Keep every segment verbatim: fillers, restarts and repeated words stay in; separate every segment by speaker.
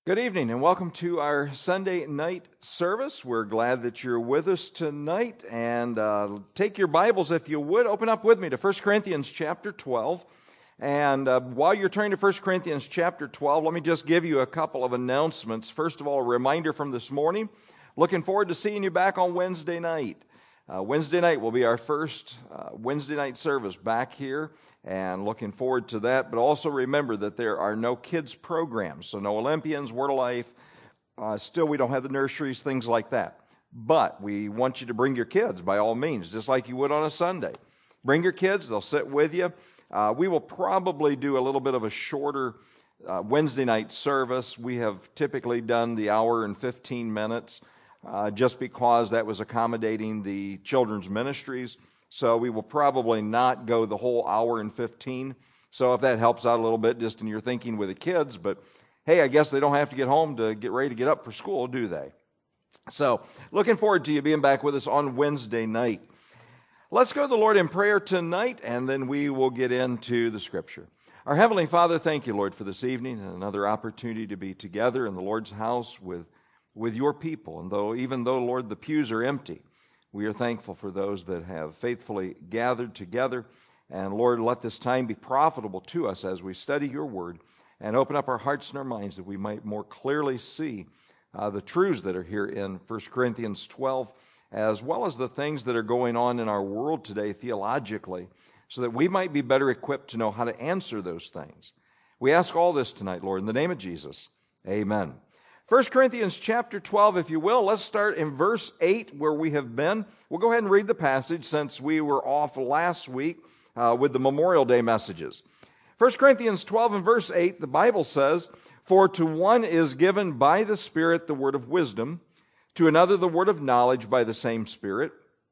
Speaker 1: Good evening and welcome to our Sunday night service. We're glad that you're with us tonight, and uh, take your Bibles, if you would, open up with me to First Corinthians chapter twelve. And uh, while you're turning to First Corinthians chapter twelve, let me just give you a couple of announcements. First of all, a reminder from this morning. Looking forward to seeing you back on Wednesday night. Uh, Wednesday night will be our first uh, Wednesday night service back here, and looking forward to that. But also remember that there are no kids programs, so no Olympians, Word of Life. Uh, still, we don't have the nurseries, things like that. But we want you to bring your kids by all means, just like you would on a Sunday. Bring your kids, they'll sit with you. Uh, we will probably do a little bit of a shorter uh, Wednesday night service. We have typically done the hour and fifteen minutes. Uh, just because that was accommodating the children's ministries. So we will probably not go the whole hour and fifteen. So if that helps out a little bit just in your thinking with the kids, but hey, I guess they don't have to get home to get ready to get up for school, do they? So looking forward to you being back with us on Wednesday night. Let's go to the Lord in prayer tonight, and then we will get into the Scripture. Our Heavenly Father, thank you, Lord, for this evening and another opportunity to be together in the Lord's house with with your people. And though, even though, Lord, the pews are empty, we are thankful for those that have faithfully gathered together. And Lord, let this time be profitable to us as we study your word and open up our hearts and our minds that we might more clearly see uh, the truths that are here in First Corinthians twelve, as well as the things that are going on in our world today theologically, so that we might be better equipped to know how to answer those things. We ask all this tonight, Lord, in the name of Jesus. Amen. First Corinthians chapter twelve, if you will. Let's start in verse eight where we have been. We'll go ahead and read the passage since we were off last week uh, with the Memorial Day messages. First Corinthians twelve and verse eight, the Bible says, "For to one is given by the Spirit the word of wisdom, to another the word of knowledge by the same Spirit,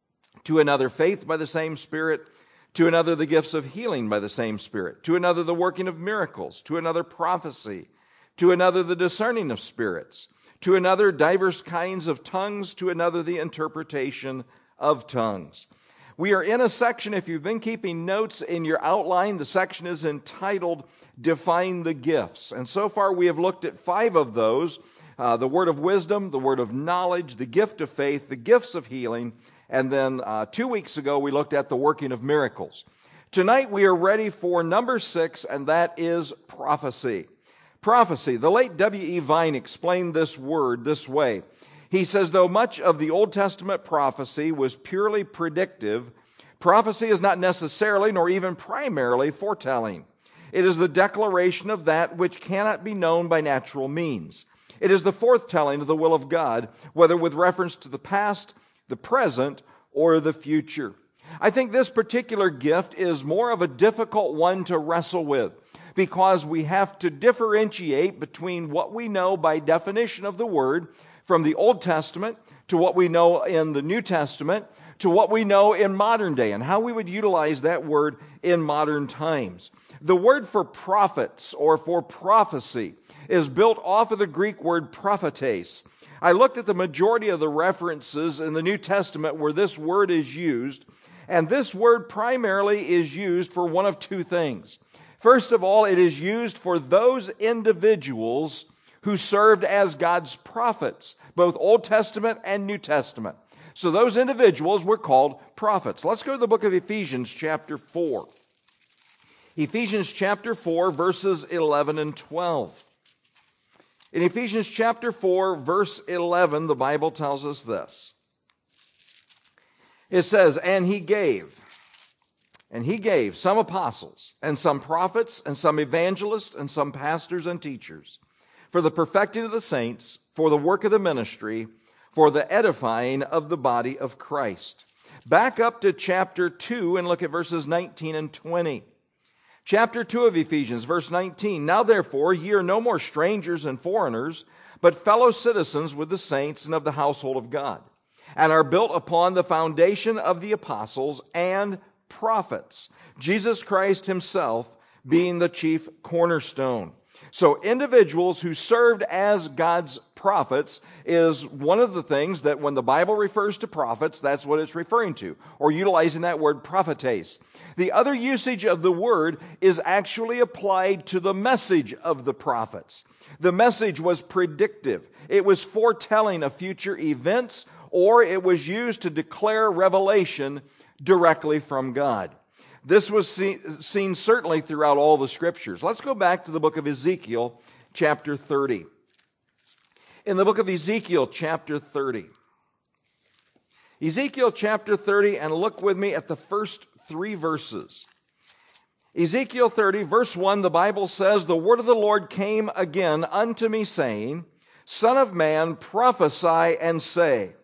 Speaker 1: to another faith by the same Spirit, to another the gifts of healing by the same Spirit, to another the working of miracles, to another prophecy, to another the discerning of spirits, to another diverse kinds of tongues, to another the interpretation of tongues." We are in a section, if you've been keeping notes in your outline, the section is entitled Define the Gifts. And so far we have looked at five of those, uh, the word of wisdom, the word of knowledge, the gift of faith, the gifts of healing, and then uh, two weeks ago we looked at the working of miracles. Tonight we are ready for number six, and that is prophecy. Prophecy. The late W E Vine explained this word this way. He says, though much of the Old Testament prophecy was purely predictive, prophecy is not necessarily nor even primarily foretelling. It is the declaration of that which cannot be known by natural means. It is the foretelling of the will of God, whether with reference to the past, the present, or the future. I think this particular gift is more of a difficult one to wrestle with, because we have to differentiate between what we know by definition of the Word from the Old Testament to what we know in the New Testament to what we know in modern day and how we would utilize that word in modern times. The word for prophets or for prophecy is built off of the Greek word prophetes. I looked at the majority of the references in the New Testament where this word is used, and this word primarily is used for one of two things. First of all, it is used for those individuals who served as God's prophets, both Old Testament and New Testament. So those individuals were called prophets. Let's go to the book of Ephesians chapter four. Ephesians chapter four, verses eleven and twelve. In Ephesians chapter four, verse eleven, the Bible tells us this. It says, And he gave... And he gave some apostles, and some prophets, and some evangelists, and some pastors and teachers, for the perfecting of the saints, for the work of the ministry, for the edifying of the body of Christ. Back up to chapter two and look at verses nineteen and twenty. Chapter two of Ephesians, verse nineteen. Now therefore ye are no more strangers and foreigners, but fellow citizens with the saints and of the household of God, and are built upon the foundation of the apostles and prophets, Jesus Christ himself being the chief cornerstone. So individuals who served as God's prophets is one of the things that when the Bible refers to prophets, that's what it's referring to, or utilizing that word prophetes. The other usage of the word is actually applied to the message of the prophets. The message was predictive. It was foretelling of future events, or it was used to declare revelation directly from God. This was seen, seen certainly throughout all the scriptures. Let's go back to the book of Ezekiel, chapter thirty. In the book of Ezekiel, chapter thirty. Ezekiel chapter thirty, and look with me at the first three verses. Ezekiel thirty, verse one, the Bible says, "The word of the Lord came again unto me, saying, Son of man, prophesy and say,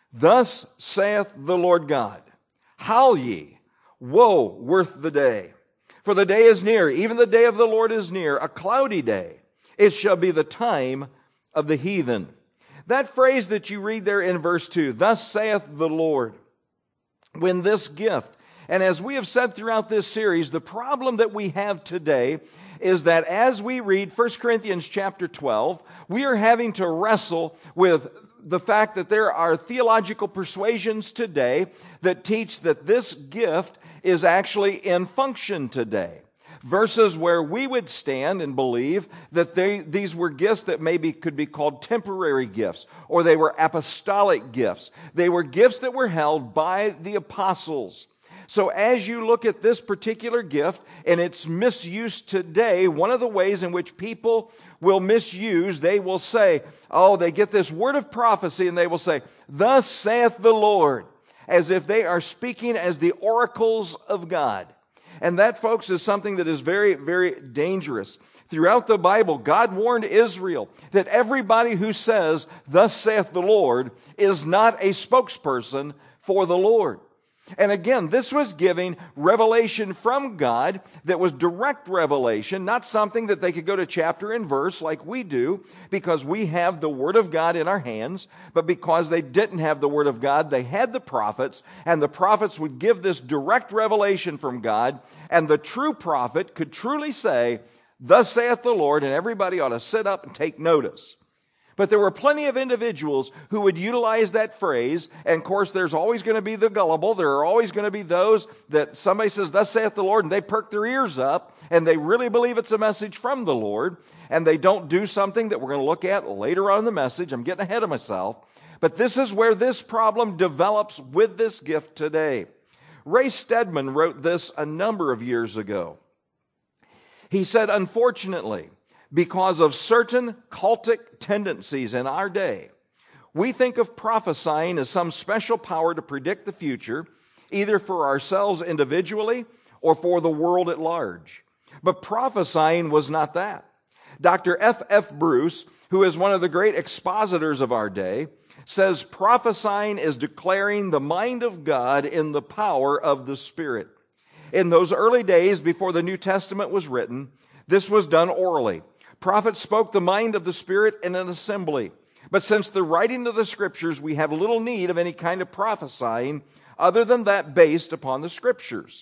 Speaker 1: Thus saith the Lord God, Howl ye, woe worth the day. For the day is near, even the day of the Lord is near, a cloudy day. It shall be the time of the heathen." That phrase that you read there in verse two, "Thus saith the Lord," when this gift, and as we have said throughout this series, the problem that we have today is that as we read First Corinthians chapter twelve, we are having to wrestle with the fact that there are theological persuasions today that teach that this gift is actually in function today, versus where we would stand and believe that they, these were gifts that maybe could be called temporary gifts, or they were apostolic gifts. They were gifts that were held by the apostles. So as you look at this particular gift and its misuse today, one of the ways in which people will misuse, they will say, oh, they get this word of prophecy and they will say, "Thus saith the Lord," as if they are speaking as the oracles of God. And that, folks, is something that is very, very dangerous. Throughout the Bible, God warned Israel that everybody who says, "Thus saith the Lord," is not a spokesperson for the Lord. And again, this was giving revelation from God that was direct revelation, not something that they could go to chapter and verse like we do, because we have the Word of God in our hands, but because they didn't have the Word of God, they had the prophets, and the prophets would give this direct revelation from God, and the true prophet could truly say, "Thus saith the Lord," and everybody ought to sit up and take notice. But there were plenty of individuals who would utilize that phrase, and of course there's always going to be the gullible. There are always going to be those that somebody says, "Thus saith the Lord," and they perk their ears up, and they really believe it's a message from the Lord, and they don't do something that we're going to look at later on in the message. I'm getting ahead of myself. But this is where this problem develops with this gift today. Ray Stedman wrote this a number of years ago. He said, "Unfortunately, because of certain cultic tendencies in our day, we think of prophesying as some special power to predict the future, either for ourselves individually or for the world at large. But prophesying was not that. Doctor F F Bruce, who is one of the great expositors of our day, says prophesying is declaring the mind of God in the power of the Spirit. In those early days before the New Testament was written, this was done orally. Prophets spoke the mind of the Spirit in an assembly. But since the writing of the Scriptures, we have little need of any kind of prophesying other than that based upon the Scriptures."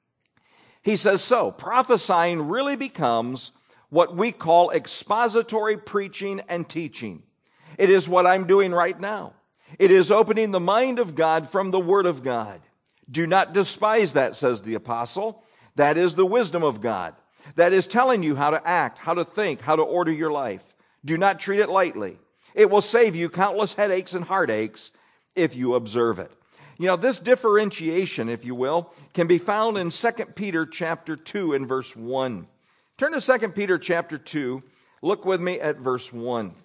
Speaker 1: He says, so prophesying really becomes what we call expository preaching and teaching. It is what I'm doing right now. It is opening the mind of God from the Word of God. Do not despise that, says the apostle. That is the wisdom of God. That is telling you how to act, how to think, how to order your life. Do not treat it lightly. It will save you countless headaches and heartaches if you observe it. You know, this differentiation, if you will, can be found in Second Peter chapter two and verse one. Turn to Second Peter chapter two. Look with me at verse one.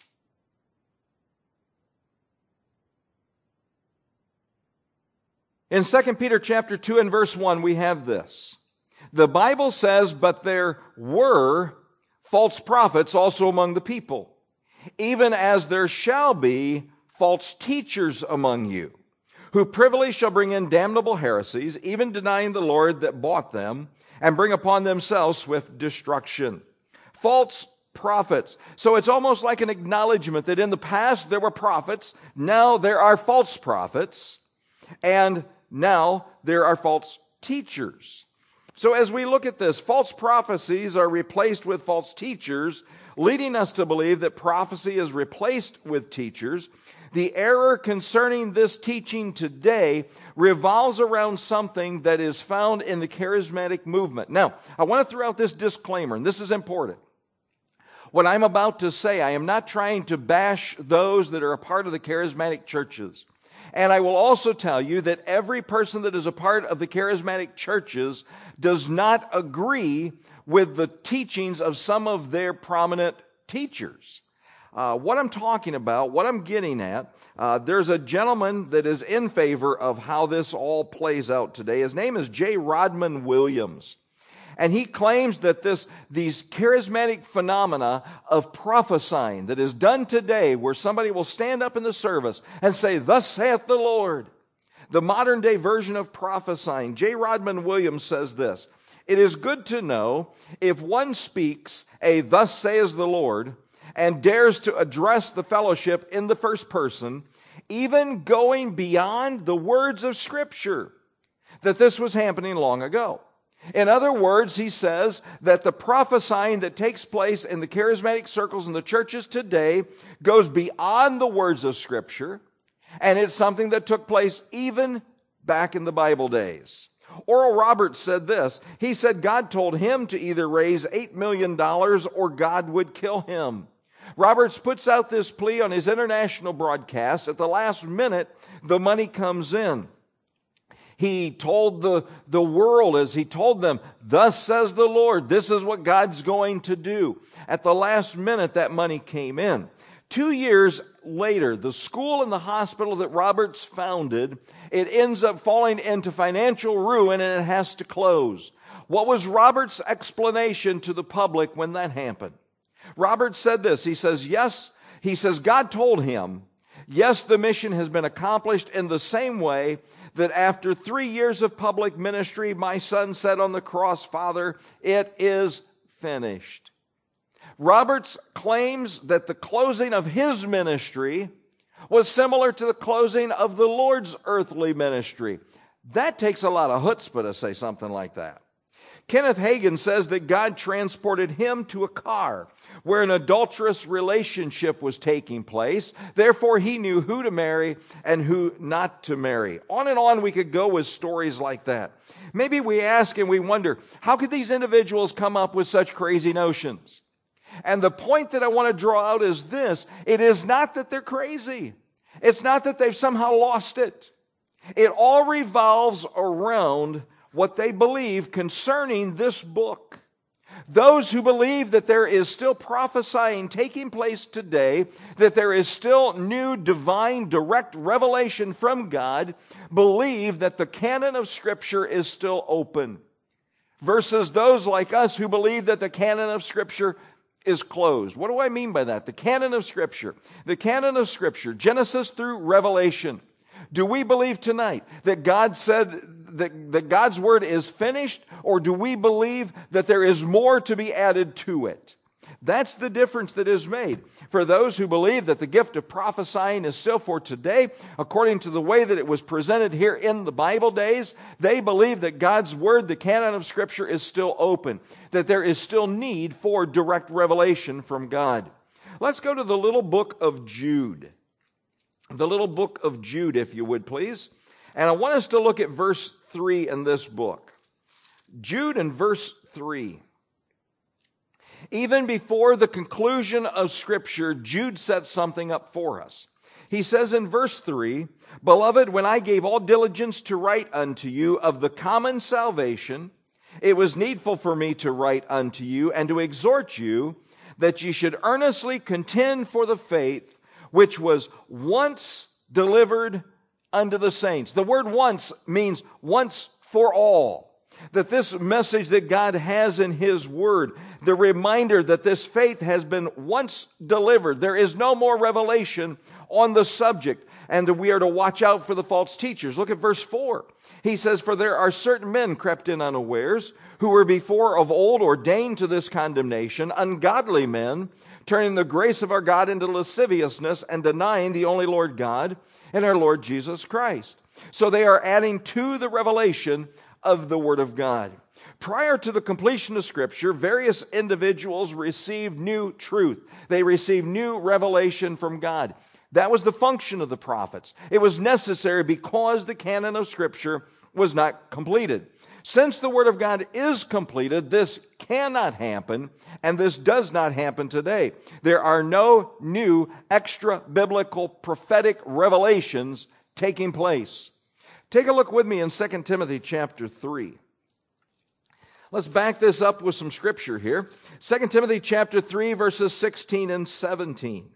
Speaker 1: In Second Peter chapter two and verse one, we have this. The Bible says, "But there were false prophets also among the people, even as there shall be false teachers among you, who privily shall bring in damnable heresies, even denying the Lord that bought them, and bring upon themselves swift destruction." False prophets. So it's almost like an acknowledgement that in the past there were prophets, now there are false prophets, and now there are false teachers. So as we look at this, false prophecies are replaced with false teachers, leading us to believe that prophecy is replaced with teachers. The error concerning this teaching today revolves around something that is found in the charismatic movement. Now, I want to throw out this disclaimer, and this is important. What I'm about to say, I am not trying to bash those that are a part of the charismatic churches. And I will also tell you that every person that is a part of the charismatic churches does not agree with the teachings of some of their prominent teachers. Uh, what I'm talking about, what I'm getting at, uh, there's a gentleman that is in favor of how this all plays out today. His name is J. Rodman Williams. And he claims that this, these charismatic phenomena of prophesying that is done today, where somebody will stand up in the service and say, "Thus saith the Lord," the modern day version of prophesying. J. Rodman Williams says this: "It is good to know if one speaks a 'Thus saith the Lord' and dares to address the fellowship in the first person, even going beyond the words of Scripture, that this was happening long ago." In other words, he says that the prophesying that takes place in the charismatic circles in the churches today goes beyond the words of Scripture, and it's something that took place even back in the Bible days. Oral Roberts said this. He said God told him to either raise eight million dollars or God would kill him. Roberts puts out this plea on his international broadcast. At the last minute, the money comes in. He told the, the world, as he told them, "Thus says the Lord," this is what God's going to do. At the last minute, that money came in. Two years later, the school and the hospital that Roberts founded, it ends up falling into financial ruin and it has to close. What was Roberts' explanation to the public when that happened? Roberts said this. He says, yes, he says, God told him, yes, the mission has been accomplished in the same way that after three years of public ministry, my son said on the cross, "Father, it is finished." Roberts claims that the closing of his ministry was similar to the closing of the Lord's earthly ministry. That takes a lot of chutzpah to say something like that. Kenneth Hagin says that God transported him to a car where an adulterous relationship was taking place. Therefore, he knew who to marry and who not to marry. On and on we could go with stories like that. Maybe we ask and we wonder, how could these individuals come up with such crazy notions? And the point that I want to draw out is this. It is not that they're crazy. It's not that they've somehow lost it. It all revolves around what they believe concerning this book. Those who believe that there is still prophesying taking place today, that there is still new divine direct revelation from God, believe that the canon of Scripture is still open, versus those like us who believe that the canon of Scripture is closed. What do I mean by that? The canon of Scripture. The canon of Scripture, Genesis through Revelation. Do we believe tonight that God said that, that God's Word is finished, or do we believe that there is more to be added to it? That's the difference that is made. For those who believe that the gift of prophesying is still for today, according to the way that it was presented here in the Bible days, they believe that God's Word, the canon of Scripture, is still open, that there is still need for direct revelation from God. Let's go to the little book of Jude. The little book of Jude, if you would, please. And I want us to look at verse three in this book. Jude and verse three. Even before the conclusion of Scripture, Jude sets something up for us. He says in verse three, "Beloved, when I gave all diligence to write unto you of the common salvation, it was needful for me to write unto you and to exhort you that ye should earnestly contend for the faith which was once delivered unto the saints." The word once means once for all. That this message that God has in His Word, the reminder that this faith has been once delivered. There is no more revelation on the subject. And we are to watch out for the false teachers. Look at verse four. He says, "For there are certain men crept in unawares, who were before of old ordained to this condemnation, ungodly men, turning the grace of our God into lasciviousness and denying the only Lord God and our Lord Jesus Christ." So they are adding to the revelation of the Word of God. Prior to the completion of Scripture, various individuals received new truth. They received new revelation from God. That was the function of the prophets. It was necessary because the canon of Scripture was not completed. Since the Word of God is completed, this cannot happen, and this does not happen today. There are no new extra-biblical prophetic revelations taking place. Take a look with me in Second Timothy chapter three. Let's back this up with some scripture here. Second Timothy chapter three, verses sixteen and seventeen.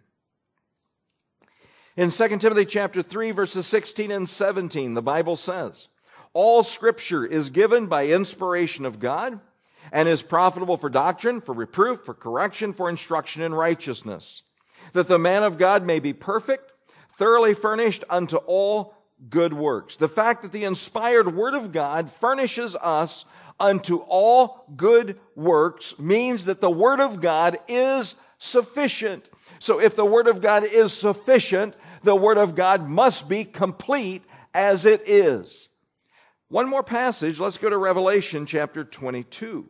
Speaker 1: In Second Timothy chapter three, verses sixteen and seventeen, the Bible says, all Scripture is given by inspiration of God and is profitable for doctrine, for reproof, for correction, for instruction in righteousness, that the man of God may be perfect, thoroughly furnished unto all good works. The fact that the inspired Word of God furnishes us unto all good works means that the Word of God is sufficient. So if the Word of God is sufficient, the Word of God must be complete as it is. One more passage. Let's go to Revelation chapter twenty-two.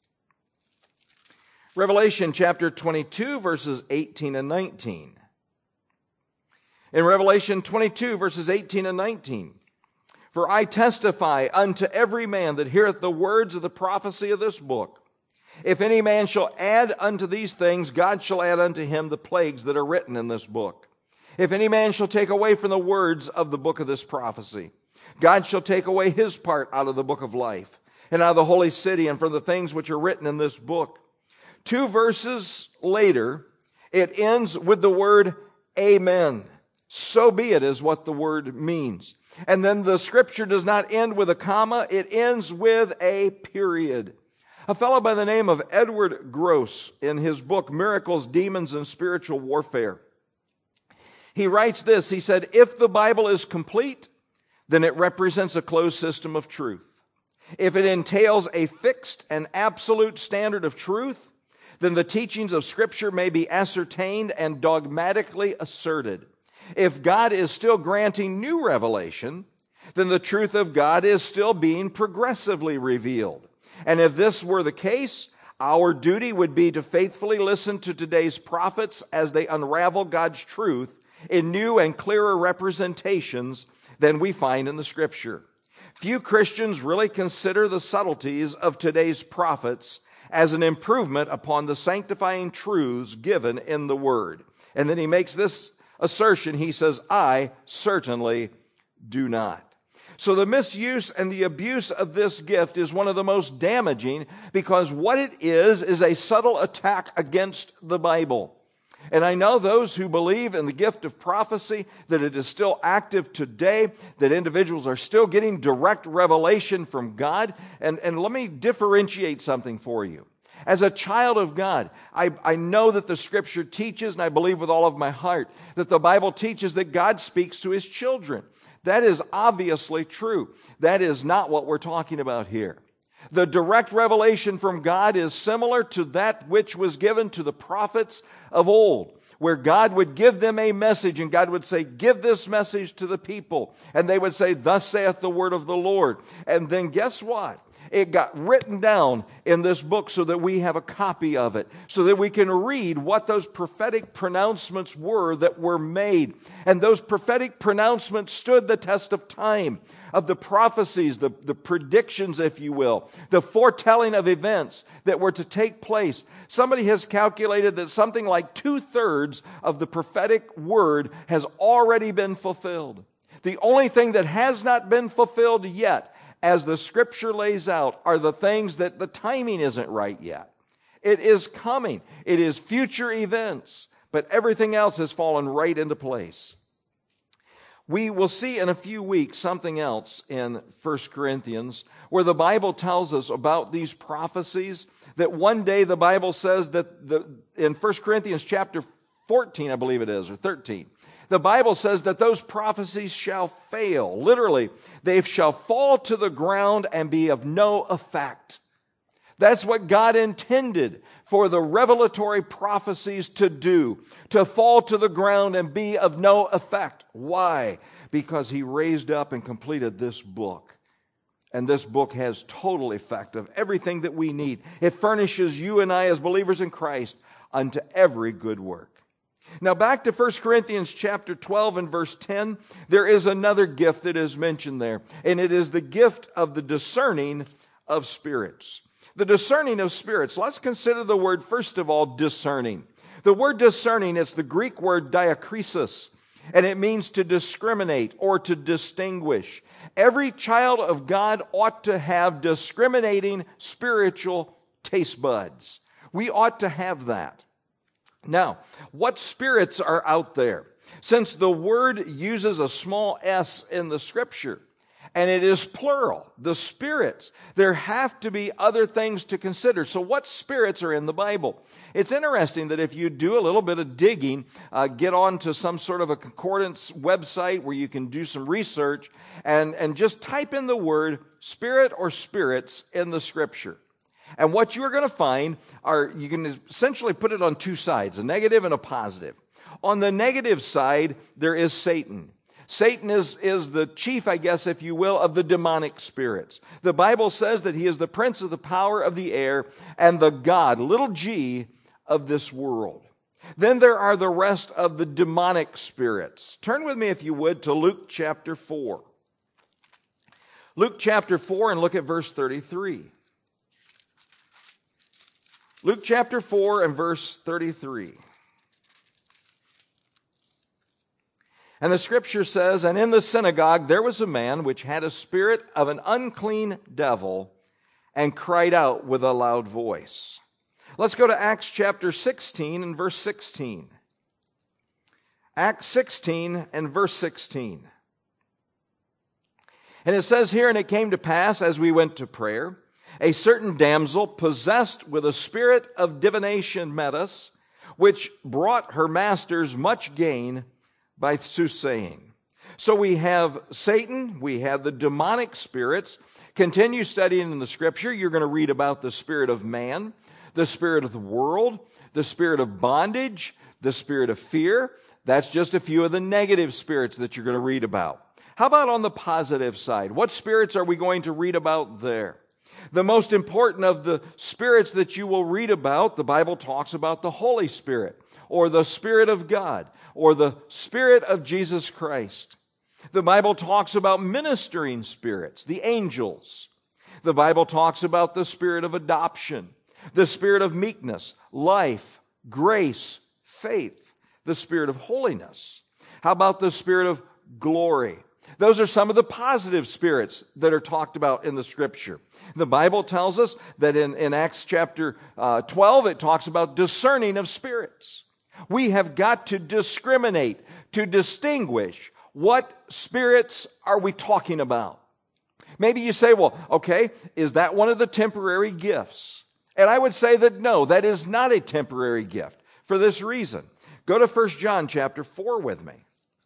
Speaker 1: Revelation chapter twenty-two, verses eighteen and nineteen. In Revelation twenty-two, verses eighteen and nineteen, for I testify unto every man that heareth the words of the prophecy of this book. If any man shall add unto these things, God shall add unto him the plagues that are written in this book. If any man shall take away from the words of the book of this prophecy, God shall take away his part out of the book of life, and out of the holy city, and from the things which are written in this book. Two verses later, it ends with the word amen. So be it is what the word means. And then the scripture does not end with a comma, it ends with a period. A fellow by the name of Edward Gross, in his book, Miracles, Demons, and Spiritual Warfare, he writes this. He said, if the Bible is complete, then it represents a closed system of truth. If it entails a fixed and absolute standard of truth, then the teachings of Scripture may be ascertained and dogmatically asserted. If God is still granting new revelation, then the truth of God is still being progressively revealed. And if this were the case, our duty would be to faithfully listen to today's prophets as they unravel God's truth in new and clearer representations than we find in the Scripture. Few Christians really consider the subtleties of today's prophets as an improvement upon the sanctifying truths given in the Word. And then he makes this assertion. He says, I certainly do not. So the misuse and the abuse of this gift is one of the most damaging, because what it is is a subtle attack against the Bible. And I know those who believe in the gift of prophecy, that it is still active today, that individuals are still getting direct revelation from God. And, and let me differentiate something for you. As a child of God, I, I know that the Scripture teaches, and I believe with all of my heart, that the Bible teaches that God speaks to His children. That is obviously true. That is not what we're talking about here. The direct revelation from God is similar to that which was given to the prophets of old, where God would give them a message, and God would say, give this message to the people. And they would say, thus saith the word of the Lord. And then guess what? It got written down in this book so that we have a copy of it, so that we can read what those prophetic pronouncements were that were made. And those prophetic pronouncements stood the test of time, of the prophecies, the, the predictions, if you will, the foretelling of events that were to take place. Somebody has calculated that something like two-thirds of the prophetic word has already been fulfilled. The only thing that has not been fulfilled yet, as the Scripture lays out, are the things that the timing isn't right yet. It is coming. It is future events. But everything else has fallen right into place. We will see in a few weeks something else in First Corinthians, where the Bible tells us about these prophecies, that one day the Bible says that the, in First Corinthians chapter fourteen, I believe it is, or thirteen, the Bible says that those prophecies shall fail. Literally, they shall fall to the ground and be of no effect. That's what God intended for the revelatory prophecies to do, to fall to the ground and be of no effect. Why? Because He raised up and completed this book. And this book has total effect of everything that we need. It furnishes you and I as believers in Christ unto every good work. Now back to First Corinthians chapter twelve and verse ten, there is another gift that is mentioned there, and it is the gift of the discerning of spirits. The discerning of spirits. Let's consider the word, first of all, discerning. The word discerning, it's the Greek word diakrisis, and it means to discriminate or to distinguish. Every child of God ought to have discriminating spiritual taste buds. We ought to have that. Now, what spirits are out there? Since the word uses a small s in the scripture, and it is plural, the spirits, there have to be other things to consider. So what spirits are in the Bible? It's interesting that if you do a little bit of digging, uh, get on to some sort of a concordance website where you can do some research and, and just type in the word spirit or spirits in the scripture. And what you're going to find are, you can essentially put it on two sides, a negative and a positive. On the negative side, there is Satan. Satan is, is the chief, I guess, if you will, of the demonic spirits. The Bible says that he is the prince of the power of the air and the god, little g, of this world. Then there are the rest of the demonic spirits. Turn with me, if you would, to Luke chapter four. Luke chapter four, and look at verse thirty-three. Luke chapter four and verse thirty-three. And the scripture says, "And in the synagogue there was a man which had a spirit of an unclean devil, and cried out with a loud voice." Let's go to Acts chapter sixteen and verse sixteen. Acts sixteen and verse sixteen. And it says here, "And it came to pass, as we went to prayer, a certain damsel possessed with a spirit of divination met us, which brought her masters much gain by soothsaying." So we have Satan, we have the demonic spirits. Continue studying in the scripture. You're going to read about the spirit of man, the spirit of the world, the spirit of bondage, the spirit of fear. That's just a few of the negative spirits that you're going to read about. How about on the positive side? What spirits are we going to read about there? The most important of the spirits that you will read about, the Bible talks about the Holy Spirit, or the Spirit of God, or the Spirit of Jesus Christ. The Bible talks about ministering spirits, the angels. The Bible talks about the spirit of adoption, the spirit of meekness, life, grace, faith, the spirit of holiness. How about the spirit of glory? Those are some of the positive spirits that are talked about in the scripture. The Bible tells us that in, in Acts chapter uh, twelve, it talks about discerning of spirits. We have got to discriminate, to distinguish what spirits are we talking about. Maybe you say, well, okay, is that one of the temporary gifts? And I would say that no, that is not a temporary gift for this reason. Go to First John chapter four with me.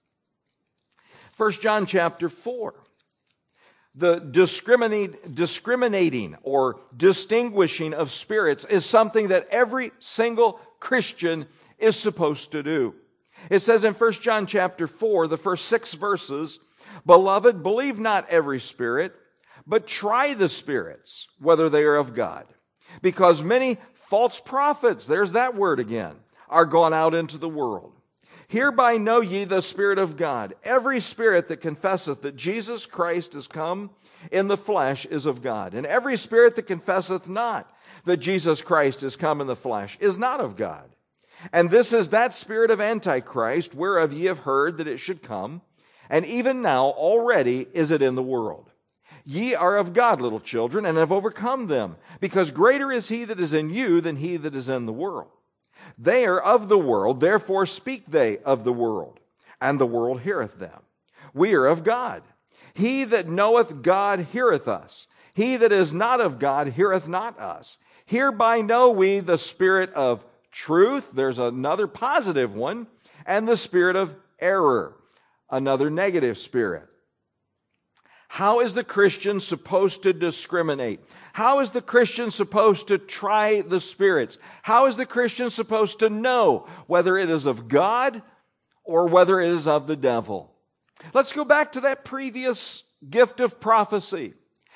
Speaker 1: First John chapter four. The discriminate, discriminating or distinguishing of spirits is something that every single Christian is supposed to do. It says in First John chapter four, the first six verses, "Beloved, believe not every spirit, but try the spirits, whether they are of God. Because many false prophets," there's that word again, "are gone out into the world. Hereby know ye the Spirit of God. Every spirit that confesseth that Jesus Christ is come in the flesh is of God. And every spirit that confesseth not that Jesus Christ is come in the flesh is not of God. And this is that spirit of Antichrist, whereof ye have heard that it should come. And even now already is it in the world. Ye are of God, little children, and have overcome them, because greater is he that is in you than he that is in the world. They are of the world, therefore speak they of the world, and the world heareth them. We are of God. He that knoweth God heareth us. He that is not of God heareth not us. Hereby know we the spirit of truth," there's another positive one, "and the spirit of error," another negative spirit. How is the Christian supposed to discriminate? How is the Christian supposed to try the spirits? How is the Christian supposed to know whether it is of God or whether it is of the devil? Let's go back to that previous gift of prophecy.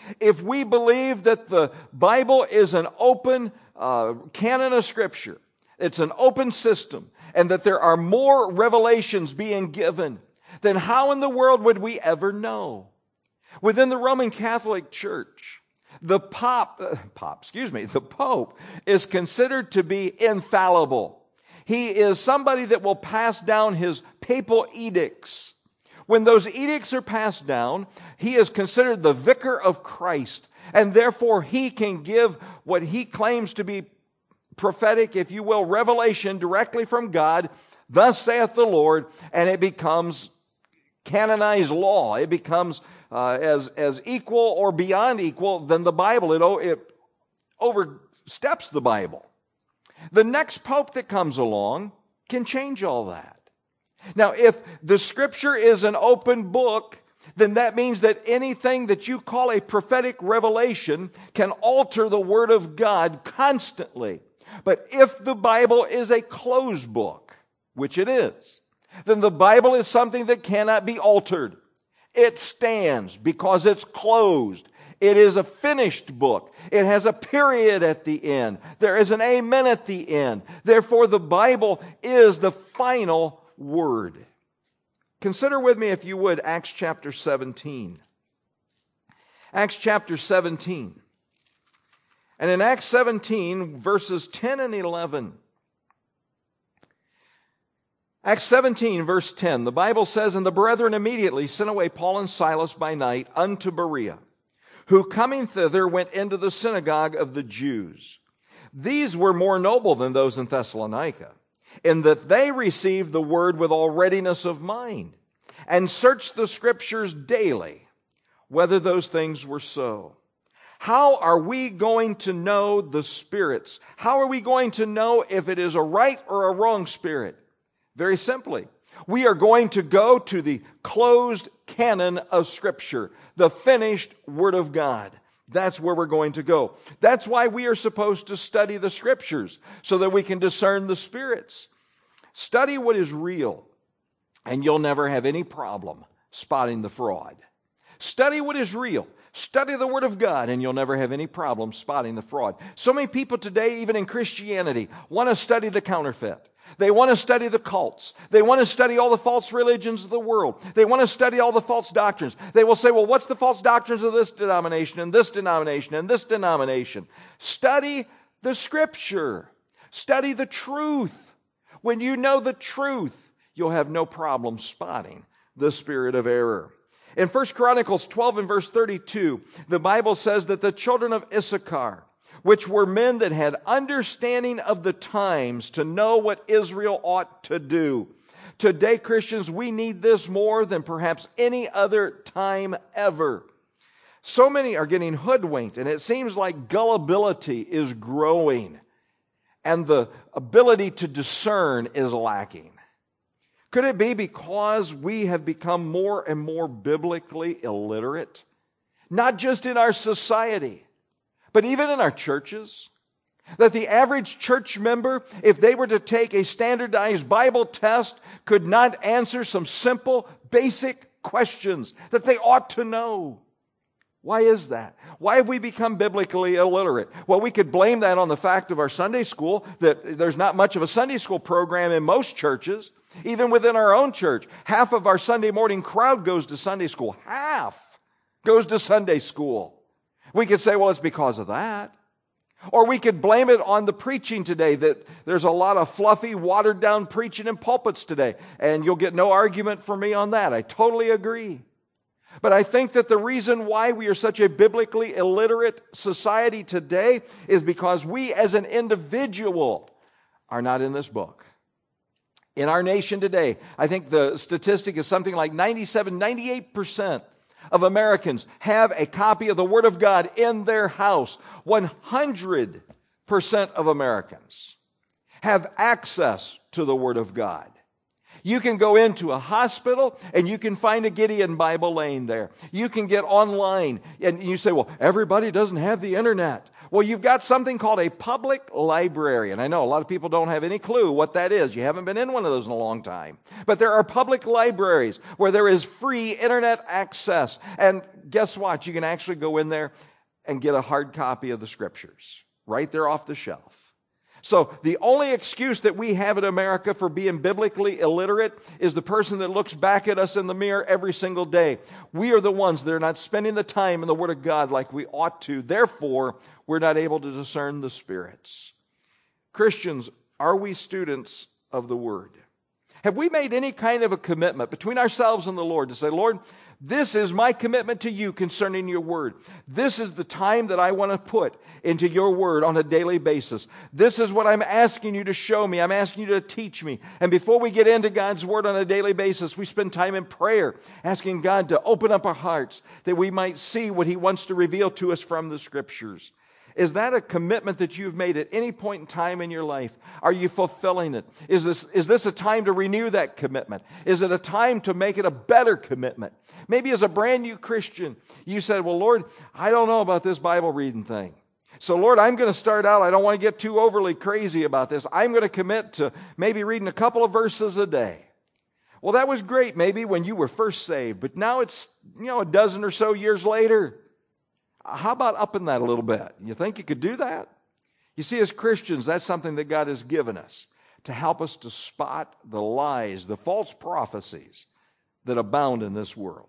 Speaker 1: if we believe that the Bible is an open uh, canon of Scripture, it's an open system, and that there are more revelations being given, then how in the world would we ever know? Within the Roman Catholic Church, the pop, uh, pop, excuse me, the Pope is considered to be infallible. He is somebody that will pass down his papal edicts. When those edicts are passed down, he is considered the vicar of Christ, and therefore he can give what he claims to be prophetic, if you will, revelation directly from God, thus saith the Lord, and it becomes canonized law. It becomes uh, as, as equal or beyond equal than the Bible. It, it oversteps the Bible. The next pope that comes along can change all that. Now, if the Scripture is an open book, then that means that anything that you call a prophetic revelation can alter the Word of God constantly. But if the Bible is a closed book, which it is, then the Bible is something that cannot be altered. It stands because it's closed. It is a finished book. It has a period at the end. There is an amen at the end. Therefore, the Bible is the final word. Consider with me, if you would, Acts chapter seventeen. Acts chapter seventeen. And in Acts seventeen, verses ten and eleven. Acts seventeen, verse ten, the Bible says, And the brethren immediately sent away Paul and Silas by night unto Berea, who coming thither went into the synagogue of the Jews. These were more noble than those in Thessalonica, in that they received the word with all readiness of mind, and searched the Scriptures daily, whether those things were so. How are we going to know the spirits? How are we going to know if it is a right or a wrong spirit? Very simply, we are going to go to the closed canon of Scripture, the finished Word of God. That's where we're going to go. That's why we are supposed to study the Scriptures, so that we can discern the spirits. Study what is real, and you'll never have any problem spotting the fraud. Study what is real. Study the Word of God, and you'll never have any problem spotting the fraud. So many people today, even in Christianity, want to study the counterfeit. They want to study the cults. They want to study all the false religions of the world. They want to study all the false doctrines. They will say, well, what's the false doctrines of this denomination and this denomination and this denomination? Study the Scripture. Study the truth. When you know the truth, you'll have no problem spotting the spirit of error. In First Chronicles twelve and verse thirty-two, the Bible says that the children of Issachar, which were men that had understanding of the times to know what Israel ought to do. Today, Christians, we need this more than perhaps any other time ever. So many are getting hoodwinked, and it seems like gullibility is growing, and the ability to discern is lacking. Could it be because we have become more and more biblically illiterate? Not just in our society, but even in our churches, that the average church member, if they were to take a standardized Bible test, could not answer some simple, basic questions that they ought to know. Why is that? Why have we become biblically illiterate? Well, we could blame that on the fact of our Sunday school, that there's not much of a Sunday school program in most churches, even within our own church. Half of our Sunday morning crowd goes to Sunday school. Half goes to Sunday school. We could say, well, it's because of that. Or we could blame it on the preaching today, that there's a lot of fluffy, watered-down preaching in pulpits today. And you'll get no argument from me on that. I totally agree. But I think that the reason why we are such a biblically illiterate society today is because we as an individual are not in this book. In our nation today, I think the statistic is something like ninety-seven, ninety-eight percent of Americans have a copy of the Word of God in their house. one hundred percent of Americans have access to the Word of God. You can go into a hospital and you can find a Gideon Bible laying there. You can get online and you say, well, everybody doesn't have the internet. Well, you've got something called a public library. And I know a lot of people don't have any clue what that is. You haven't been in one of those in a long time. But there are public libraries where there is free internet access. And guess what? You can actually go in there and get a hard copy of the Scriptures right there off the shelf. So the only excuse that we have in America for being biblically illiterate is the person that looks back at us in the mirror every single day. We are the ones that are not spending the time in the Word of God like we ought to. Therefore, we're not able to discern the spirits. Christians, are we students of the Word? Have we made any kind of a commitment between ourselves and the Lord to say, Lord, this is my commitment to you concerning your word. This is the time that I want to put into your word on a daily basis. This is what I'm asking you to show me. I'm asking you to teach me. And before we get into God's word on a daily basis, we spend time in prayer, asking God to open up our hearts that we might see what He wants to reveal to us from the Scriptures. Is that a commitment that you've made at any point in time in your life? Are you fulfilling it? Is this, is this a time to renew that commitment? Is it a time to make it a better commitment? Maybe as a brand new Christian, you said, well, Lord, I don't know about this Bible reading thing. So, Lord, I'm going to start out. I don't want to get too overly crazy about this. I'm going to commit to maybe reading a couple of verses a day. Well, that was great maybe when you were first saved, but now it's, you know, a dozen or so years later. How about upping that a little bit? You think you could do that? You see, as Christians, that's something that God has given us to help us to spot the lies, the false prophecies that abound in this world.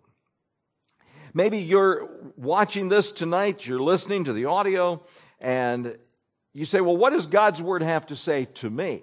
Speaker 1: Maybe you're watching this tonight, you're listening to the audio, and you say, well, what does God's word have to say to me?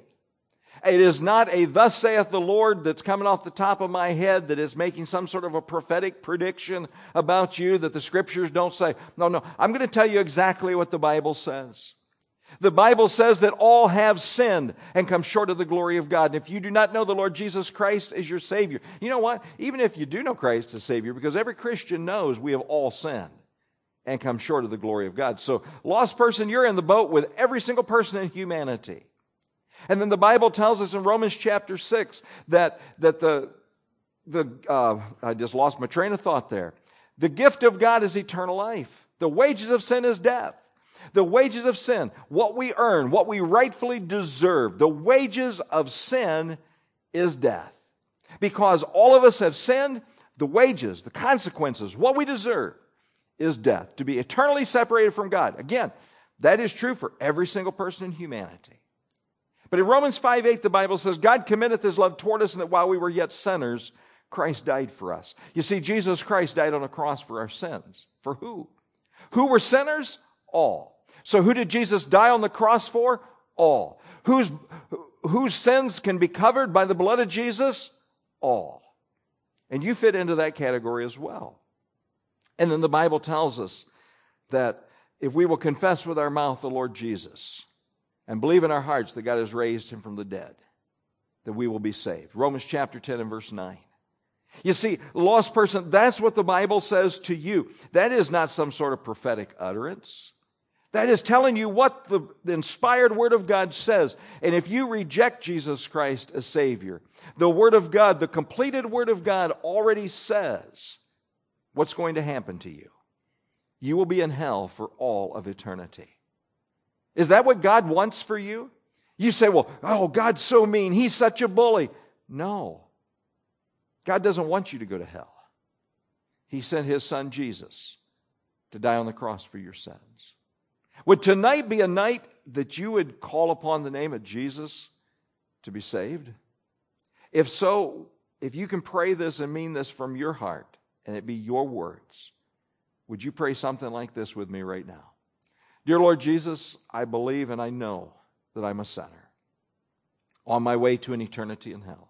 Speaker 1: It is not a thus saith the Lord that's coming off the top of my head that is making some sort of a prophetic prediction about you that the Scriptures don't say. No, no. I'm going to tell you exactly what the Bible says. The Bible says that all have sinned and come short of the glory of God. And if you do not know the Lord Jesus Christ as your Savior, you know what? Even if you do know Christ as Savior, because every Christian knows we have all sinned and come short of the glory of God. So, lost person, you're in the boat with every single person in humanity. And then the Bible tells us in Romans chapter six that, that the, the uh, I just lost my train of thought there. The gift of God is eternal life. The wages of sin is death. The wages of sin, what we earn, what we rightfully deserve, the wages of sin is death. Because all of us have sinned, the wages, the consequences, what we deserve is death. To be eternally separated from God. Again, that is true for every single person in humanity. But in Romans five eight, the Bible says, God committeth His love toward us, and that while we were yet sinners, Christ died for us. You see, Jesus Christ died on a cross for our sins. For who? Who were sinners? All. So who did Jesus die on the cross for? All. Whose, whose sins can be covered by the blood of Jesus? All. And you fit into that category as well. And then the Bible tells us that if we will confess with our mouth the Lord Jesus, and believe in our hearts that God has raised Him from the dead, that we will be saved. Romans chapter ten and verse nine. You see, lost person, that's what the Bible says to you. That is not some sort of prophetic utterance. That is telling you what the, the inspired Word of God says. And if you reject Jesus Christ as Savior, the Word of God, the completed Word of God already says what's going to happen to you. You will be in hell for all of eternity. Is that what God wants for you? You say, well, oh, God's so mean. He's such a bully. No. God doesn't want you to go to hell. He sent His Son Jesus to die on the cross for your sins. Would tonight be a night that you would call upon the name of Jesus to be saved? If so, if you can pray this and mean this from your heart, and it be your words, would you pray something like this with me right now? Dear Lord Jesus, I believe and I know that I'm a sinner on my way to an eternity in hell.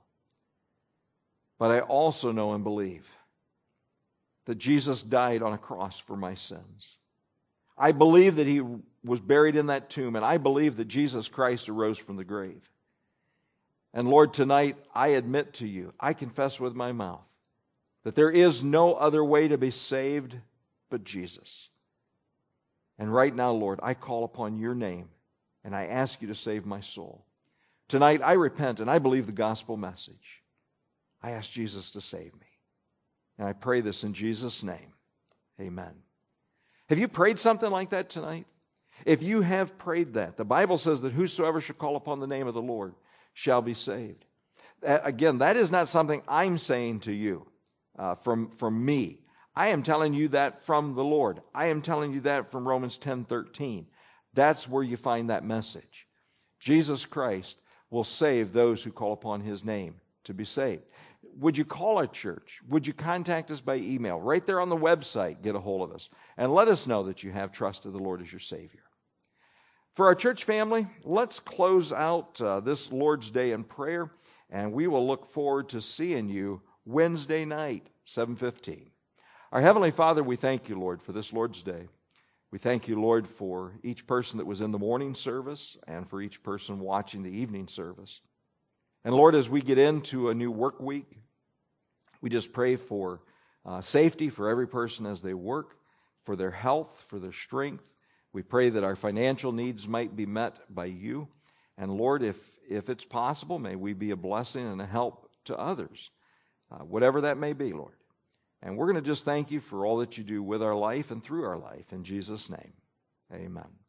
Speaker 1: But I also know and believe that Jesus died on a cross for my sins. I believe that He was buried in that tomb, and I believe that Jesus Christ arose from the grave. And Lord, tonight I admit to you, I confess with my mouth that there is no other way to be saved but Jesus. And right now, Lord, I call upon your name and I ask you to save my soul. Tonight, I repent and I believe the gospel message. I ask Jesus to save me. And I pray this in Jesus' name. Amen. Have you prayed something like that tonight? If you have prayed that, the Bible says that whosoever shall call upon the name of the Lord shall be saved. Again, that is not something I'm saying to you uh, from, from me. I am telling you that from the Lord. I am telling you that from Romans ten thirteen. That's where you find that message. Jesus Christ will save those who call upon His name to be saved. Would you call our church? Would you contact us by email? Right there on the website, get a hold of us. And let us know that you have trusted the Lord as your Savior. For our church family, let's close out uh, this Lord's Day in prayer, and we will look forward to seeing you Wednesday night, seven fifteen. Our Heavenly Father, we thank you, Lord, for this Lord's Day. We thank you, Lord, for each person that was in the morning service and for each person watching the evening service. And Lord, as we get into a new work week, we just pray for uh, safety for every person as they work, for their health, for their strength. We pray that our financial needs might be met by you. And Lord, if, if it's possible, may we be a blessing and a help to others, uh, whatever that may be, Lord. And we're going to just thank you for all that you do with our life and through our life. In Jesus' name, amen.